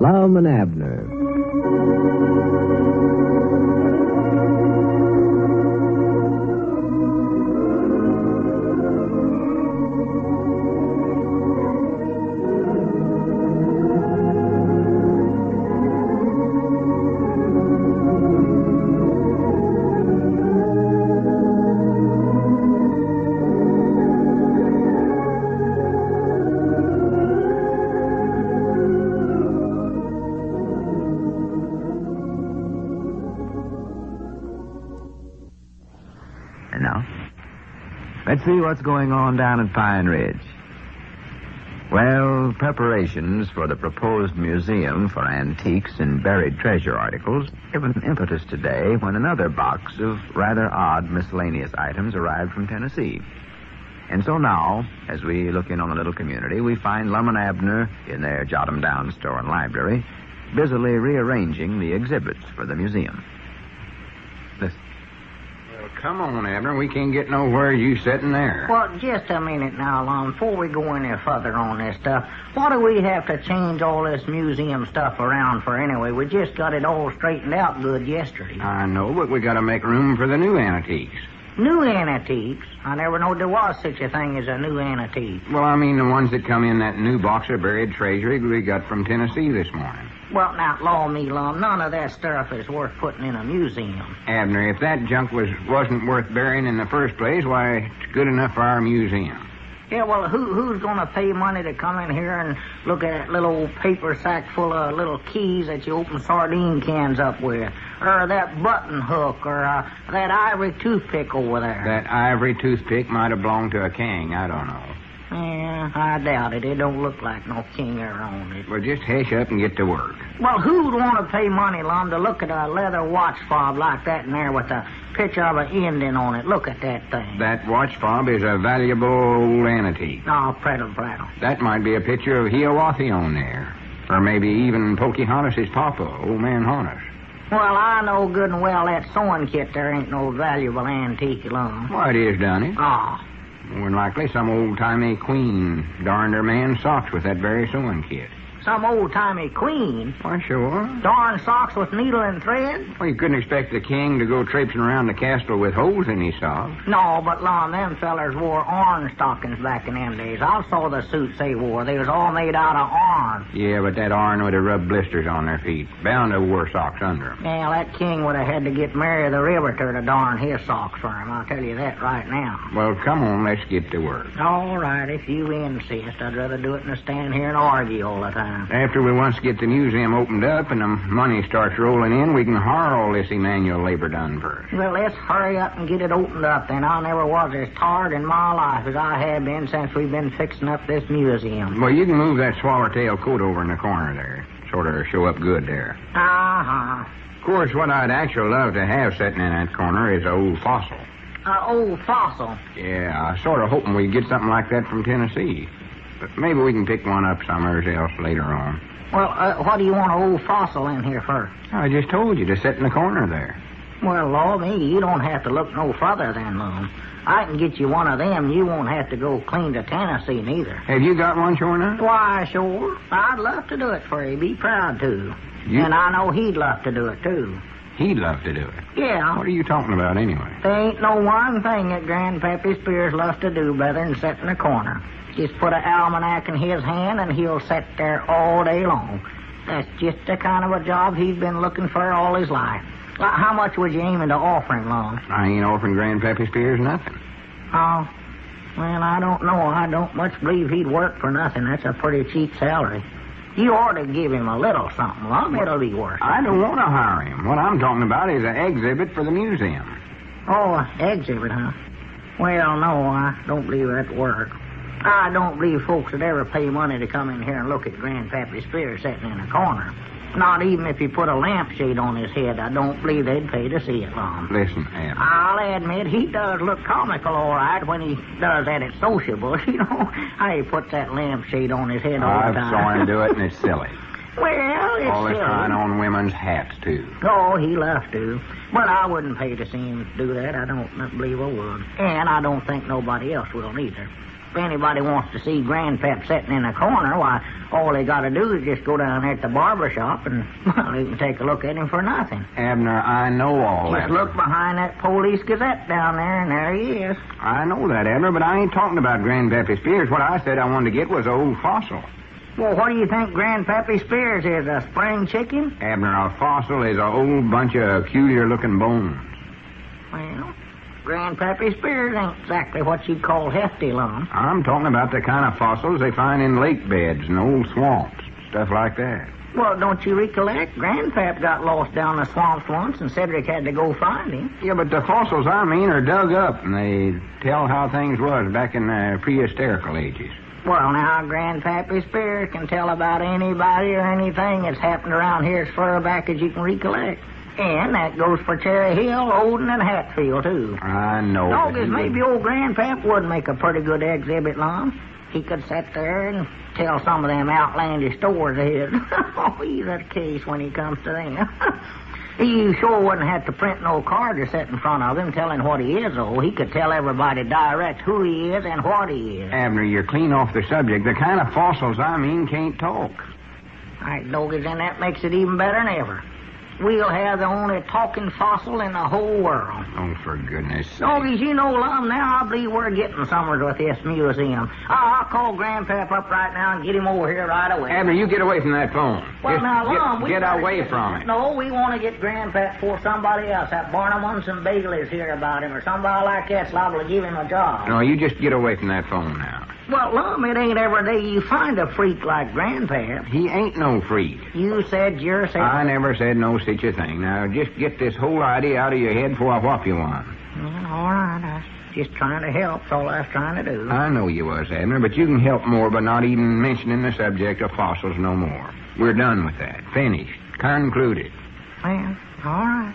Lum and Abner. Let's see what's going on down at Pine Ridge. Well, preparations for the proposed museum for antiques and buried treasure articles give an impetus today when another box of rather odd miscellaneous items arrived from Tennessee. And so now, as we look in on the little community, we find Lum and Abner in their jot-em-down store and library busily rearranging the exhibits for the museum. Listen. Come on, Abner. We can't get nowhere you sitting there. Well, just a minute now, Lum. Before we go any further on this stuff, what do we have to change all this museum stuff around for anyway? We just got it all straightened out good yesterday. I know, but we got to make room for the new antiques. New antiques? I never knowed there was such a thing as a new antique. Well, I mean the ones that come in that new box of buried treasure we got from Tennessee this morning. Well, now, law me, Lum, none of that stuff is worth putting in a museum. Abner, if that junk wasn't worth burying in the first place, why, it's good enough for our museum. Yeah, well, who's going to pay money to come in here and look at that little old paper sack full of little keys that you open sardine cans up with? Or that button hook, or that ivory toothpick over there? That ivory toothpick might have belonged to a king, I don't know. Yeah, I doubt it. It don't look like no king ever owned it. Well, just hush up and get to work. Well, who'd want to pay money, Lum, to look at a leather watch fob like that in there with a picture of an Indian on it? Look at that thing. That watch fob is a valuable old antique. Oh, prattle. That might be a picture of Hiawatha on there. Or maybe even Pocahontas' papa, old man Harness. Well, I know good and well that sewing kit there ain't no valuable antique, Lum. Why, it is, Donnie. Oh. More than likely, some old-timey queen darned her man's socks with that very sewing kit. Some old-timey queen? Why, sure. Darn socks with needle and thread? Well, you couldn't expect the king to go traipsing around the castle with holes in his socks. No, but, Lum, them fellers wore orange stockings back in them days. I saw the suits they wore. They was all made out of orange. Yeah, but that iron would have rubbed blisters on their feet. Bound to wear socks under them. Yeah, that king would have had to get Mary the Riveter to darn his socks for him. I'll tell you that right now. Well, come on, let's get to work. All right, if you insist. I'd rather do it than stand here and argue all the time. After we once get the museum opened up and the money starts rolling in, we can hire all this Emmanuel labor done first. Well, let's hurry up and get it opened up, then. I never was as tired in my life as I have been since we've been fixing up this museum. Well, you can move that swallowtail coat over in the corner there. Sort of show up good there. Uh-huh. Of course, what I'd actually love to have sitting in that corner is an old fossil. Old fossil? Yeah, I was sort of hoping we'd get something like that from Tennessee. But maybe we can pick one up somewhere else later on. Well, what do you want an old fossil in here for? I just told you to sit in the corner there. Well, Lord, me, you don't have to look no further than Lum. I can get you one of them. You won't have to go clean to Tennessee, neither. Have you got one, sure enough? Why, sure. I'd love to do it for you. Be proud to. And I know he'd love to do it, too. He'd love to do it? Yeah. What are you talking about, anyway? There ain't no one thing that Grandpappy Spears loves to do better than sit in the corner. Just put an almanac in his hand, and he'll sit there all day long. That's just the kind of a job he's been looking for all his life. How much would you aiming to offer him, Lum? I ain't offering Grandpappy Spears nothing. Oh, well, I don't know. I don't much believe he'd work for nothing. That's a pretty cheap salary. You ought to give him a little something, Lum. It'll be worth it. I don't want to hire him. What I'm talking about is an exhibit for the museum. Oh, exhibit, huh? Well, no, I don't believe that'd work. I don't believe folks would ever pay money to come in here and look at Grandpappy Spears sitting in a corner. Not even if he put a lampshade on his head. I don't believe they'd pay to see it, Lum. Listen, Abner. I'll admit he does look comical, all right, when he does that at sociable. You know, how he puts that lampshade on his head all the time. I've saw him do it, and it's silly. Well, it's all this silly. trying on women's hats, too. Oh, he loves to. But I wouldn't pay to see him do that. I don't believe I would. And I don't think nobody else will, either. If anybody wants to see Grandpap sitting in a corner, why, all they got to do is just go down there at the barber shop and, well, you can take a look at him for nothing. Abner, I know all that. Just look behind that Police Gazette down there, and there he is. I know that, Abner, but I ain't talking about Grandpappy Spears. What I said I wanted to get was an old fossil. Well, what do you think Grandpappy Spears is, a spring chicken? Abner, a fossil is a old bunch of peculiar-looking bones. Well, Grandpappy Spears ain't exactly what you'd call hefty, Lum. I'm talking about the kind of fossils they find in lake beds and old swamps, stuff like that. Well, don't you recollect? Grandpap got lost down the swamps once, and Cedric had to go find him. Yeah, but the fossils I mean are dug up, and they tell how things was back in the prehistorical ages. Well, now, Grandpappy Spears can tell about anybody or anything that's happened around here as far back as you can recollect. And that goes for Cherry Hill, Odin, and Hatfield, too. I know. Doggos, maybe old Grandpap would make a pretty good exhibit, Lum. He could sit there and tell some of them outlandish stories of his. Oh, he's a case when he comes to them. He sure wouldn't have to print no card to sit in front of him telling what he is, though. He could tell everybody direct who he is and what he is. Abner, you're clean off the subject. The kind of fossils I mean can't talk. All right, Doggos, and that makes it even better than ever. We'll have the only talking fossil in the whole world. Oh, for goodness sake. Doggos, you know, Lum, now I believe we're getting somewhere with this museum. I'll call Grandpap up right now and get him over here right away. Abner, you get away from that phone. Well, Just now, Lum, get away from it. No, we want to get Grandpap for somebody else. That Barnum and Bailey's here about him, or somebody like that's liable to give him a job. No, you just get away from that phone now. Well, Lum, it ain't every day you find a freak like Grandpap. He ain't no freak. You said yourself. I never said no such a thing. Now, just get this whole idea out of your head before I whop you one. Well, all right. I was just trying to help. That's all I was trying to do. I know you was, Abner, but you can help more by not even mentioning the subject of fossils no more. We're done with that. Finished. Concluded. Well, all right.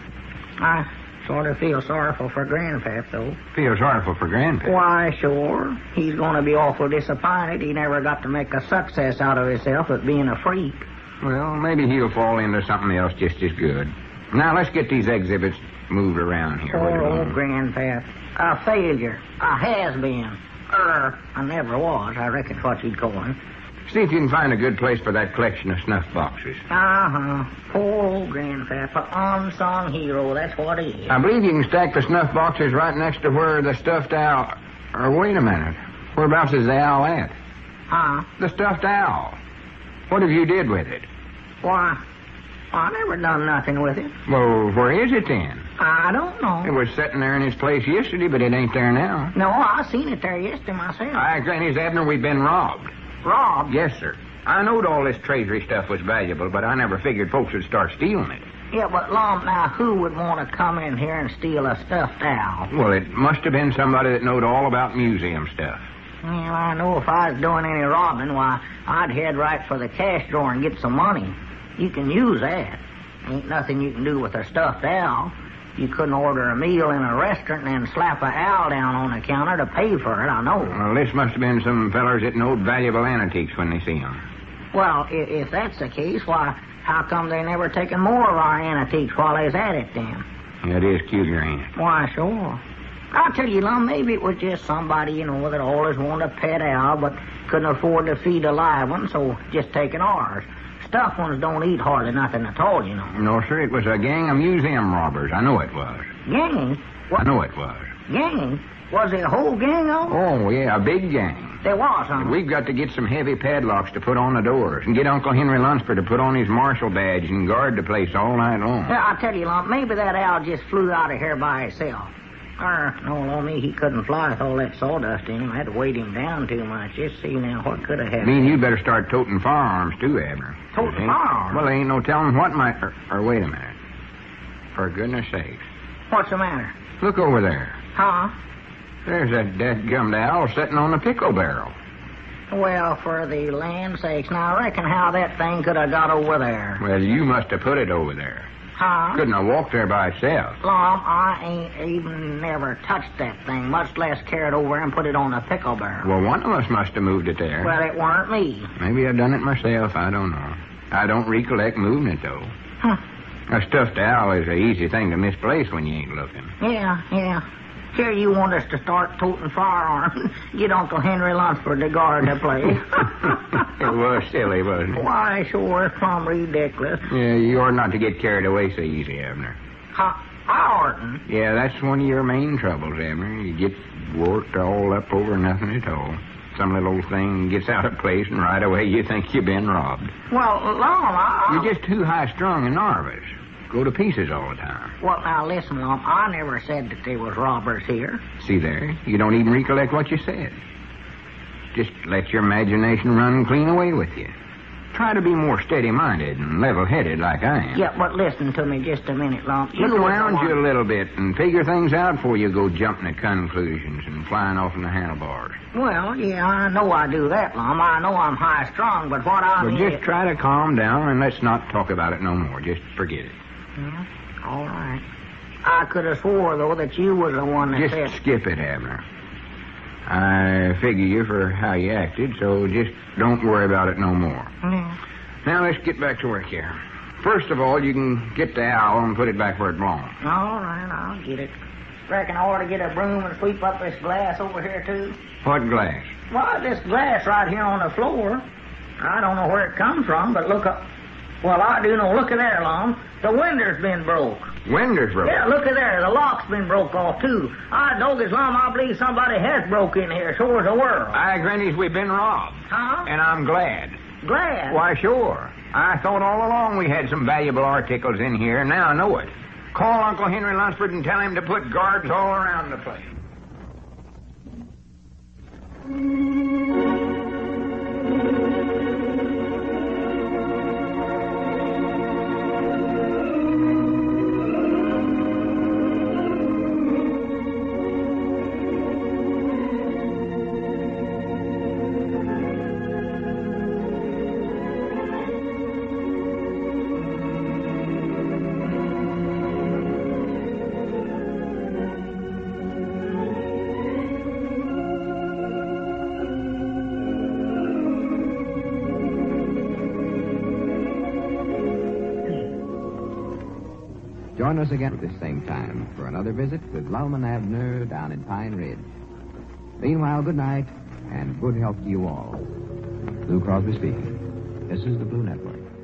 I sort of feel sorrowful for Grandpap, though. Feel sorrowful for Grandpa. Why, sure. He's going to be awful disappointed he never got to make a success out of himself at being a freak. Well, maybe he'll fall into something else just as good. Now, let's get these exhibits moved around here. Poor old Grandpap. A failure. A has-been. I never was. I reckon's what you'd call him. See if you can find a good place for that collection of snuff boxes. Uh-huh. Poor old Grandpap. An unsung hero. That's what he is. I believe you can stack the snuff boxes right next to where the stuffed owl... Or wait a minute. Whereabouts is the owl at? Huh? The stuffed owl. What have you did with it? Why, I never done nothing with it. Well, where is it then? I don't know. It was sitting there in its place yesterday, but it ain't there now. No, I seen it there yesterday myself. I agree, Abner, we've been robbed. Robbed? Yes, sir. I knowed all this treasury stuff was valuable, but I never figured folks would start stealing it. Yeah, but, Lum, now, who would want to come in here and steal a stuffed owl? Well, it must have been somebody that knowed all about museum stuff. Well, I know if I was doing any robbing, why, I'd head right for the cash drawer and get some money. You can use that. Ain't nothing you can do with a stuffed owl. You couldn't order a meal in a restaurant and then slap an owl down on the counter to pay for it, I know. Well, this must have been some fellers that knowed valuable antiques when they see 'em. Well, if that's the case, why, how come they never taken more of our antiques while they was at it, then? It is cuter, ain't it? Why, sure. I'll tell you, Lum, maybe it was just somebody, that always wanted a pet owl but couldn't afford to feed a live one, so just taking ours. Stuffed ones don't eat hardly nothing at all, No, sir, it was a gang of museum robbers. I know it was. Gang? I know it was. Gang? Was it a whole gang of them? Oh, yeah, a big gang. There was, huh? We've got to get some heavy padlocks to put on the doors and get Uncle Henry Lunsford to put on his marshal badge and guard the place all night long. Yeah, I'll tell you, Lum, maybe that owl just flew out of here by himself. No, me, he couldn't fly with all that sawdust in him. I had to weight him down too much. Just see now what could have happened. Mean you better start toting firearms, too, Abner. Toting firearms? Well, there ain't no telling what might... Or wait a minute. For goodness sakes. What's the matter? Look over there. Huh? There's that dead-gummed owl sitting on the pickle barrel. Well, for the land's sakes, now I reckon how that thing could have got over there. Well, you must have put it over there. Huh? Couldn't have walked there by itself. Lum, I ain't even never touched that thing, much less carried over and put it on a pickle barrel. Well, one of us must have moved it there. Well, it weren't me. Maybe I done it myself. I don't know. I don't recollect moving it, though. Huh. A stuffed owl is an easy thing to misplace when you ain't looking. Yeah. Here you want us to start toting firearms. Get Uncle Henry Lunsford to guard the place. It was silly, wasn't it? Why, sure, it's plumb ridiculous. Yeah, you ought not to get carried away so easy, Abner. I oughtn't. Yeah, that's one of your main troubles, Abner. You get worked all up over nothing at all. Some little old thing gets out of place, and right away you think you've been robbed. Well, Lum, You're just too high-strung and nervous. Go to pieces all the time. Well, now, listen, Lum, I never said that there was robbers here. See there? You don't even recollect what you said. Just let your imagination run clean away with you. Try to be more steady-minded and level-headed like I am. Yeah, but listen to me just a minute, Lum. Look around you a little bit and figure things out before you go jumping at conclusions and flying off in the handlebars. Well, yeah, I know I do that, Lum. I know I'm high-strung, but what I mean... Just try to calm down and let's not talk about it no more. Just forget it. All right. I could have swore, though, that you was the one that said... Just skip it, Abner. I figure you for how you acted, so just don't worry about it no more. Yeah. Now, let's get back to work here. First of all, you can get the owl and put it back where it belongs. All right, I'll get it. Reckon I ought to get a broom and sweep up this glass over here, too? What glass? Why, this glass right here on the floor. I don't know where it comes from, but look up. Well, I do know. Look at there, Lum. The window's been broke. Window's broke? Yeah, look at there. The lock's been broke off, too. I know this, Lum. I believe somebody has broke in here, sure as the world. I grannies we've been robbed. Huh? And I'm glad. Glad? Why, sure. I thought all along we had some valuable articles in here, and now I know it. Call Uncle Henry Lunsford and tell him to put guards all around the place. Join us again at this same time for another visit with Lum and Abner down in Pine Ridge. Meanwhile, good night and good health to you all. Lou Crosby speaking. This is the Blue Network.